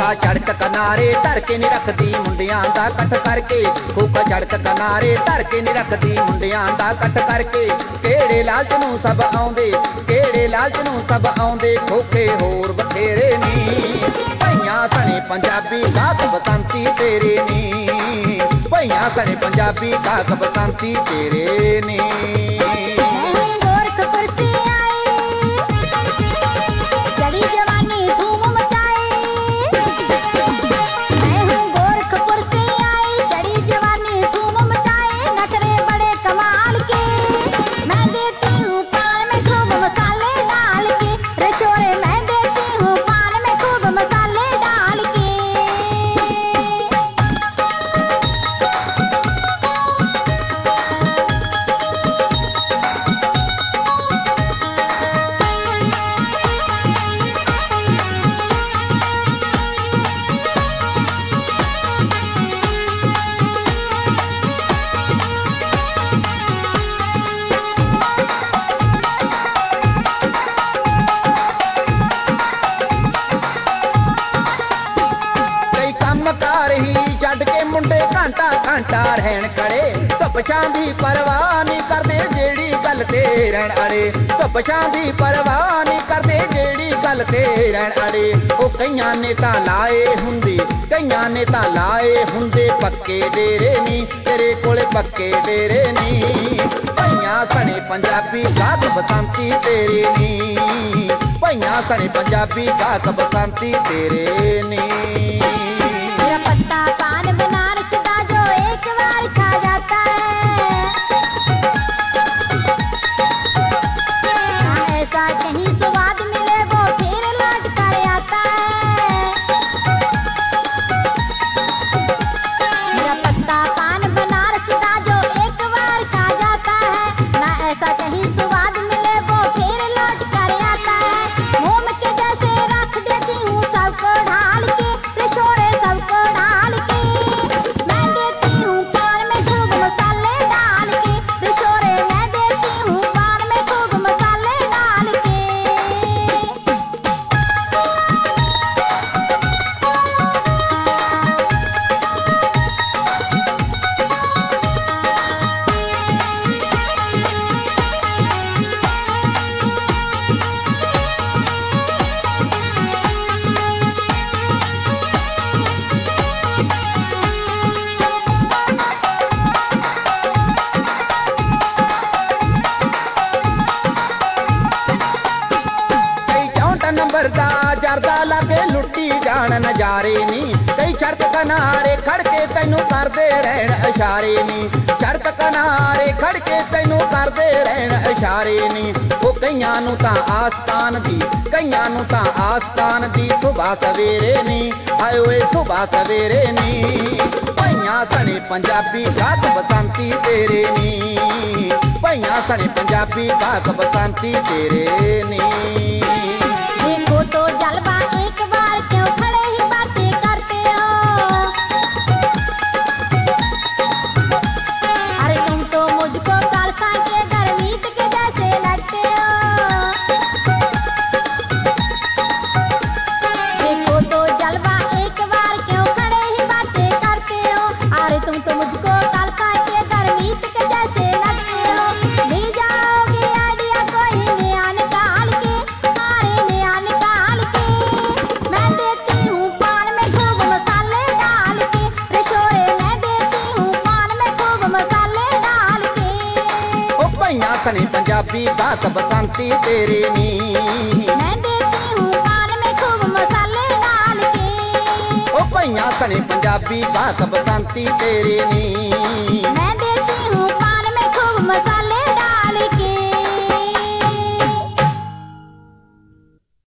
खोखा सड़क किनारे धर के नहीं रखती मुंडियां दा कट करके, खोखा सड़क किनारे धर के नहीं रखती मुंडियां दा कट करके। केड़े लालच नूं सब आउंदे, केड़े लालच नूं सब आउंदे, खोखे होर बथेरे नी। भईयां सने पंजाबी गाहक बसंती तेरे नी, भईयां सने पंजाबी गाहक बसंती तेरे नी। छड्ड के मुंडे घंटा घंटा रहन खड़े, धुप छां दी परवाह नहीं करदे जेड़ी गल ते रहन अड़े, धुप छां दी परवाह नहीं करदे जेड़ी गल ते रहन अड़े। ओ कईयां ने तां लाए हुंदे, कईयां ने तां लाए हुंदे पक्के डेरे नी, तेरे कोले पक्के डेरे नी। भईयां सने पंजाबी गाहक बसंती तेरे नी, भईयां सने पंजाबी गाहक बसंती तेरे नी। पत्ता पान बनारस का जो एक बार खा जाता है, ऐसा कहीं स्वाद मिले वो फिर लौट कर आता है। मेरा पत्ता पान बनारस का जो एक बार खा जाता है, ना ऐसा कहीं स्वाद मिले वो फिर लौट कर आता है। मोम के जैसे रख देती हूँ सबको ढाल के, रिशोरे सबको नंबरदा जरदा लागे लुट्टी जान नजारे नी, कई सड़क किनारे खड़ के तैनू करदे रहन इशारे नी, सड़क किनारे खड़ के तैनू करदे रहन इशारे नी। ओ कईयां नू तां आस्तान दी, कईयां नू तां आस्तान दी सुबह सवेरे नी, हाय ओए सुबह सवेरे नी। भईयां सने पंजाबी गाहक बसंती तेरे नी, भईयां सने पंजाबी गाहक बसंती तेरे नी। देखो तो जलवा एक बार क्यों खड़े ही बातें करते हो, अरे तुम तो मुझको कालसा के गरमीत के जैसे लगते हो। देखो तो जलवा एक बार क्यों खड़े ही बातें करते हो, अरे तुम तो मुझको कालसा के गरमीत के जैसे लगते हो। ले जाओगे आइडिया कोई नया निकाल के, सने पंजाबी गाहक बसंती तेरे नी, मैं देती हूँ पान में खूब मसाले डाल के। ओ भईयां सने पंजाबी गाहक बसंती तेरे नी।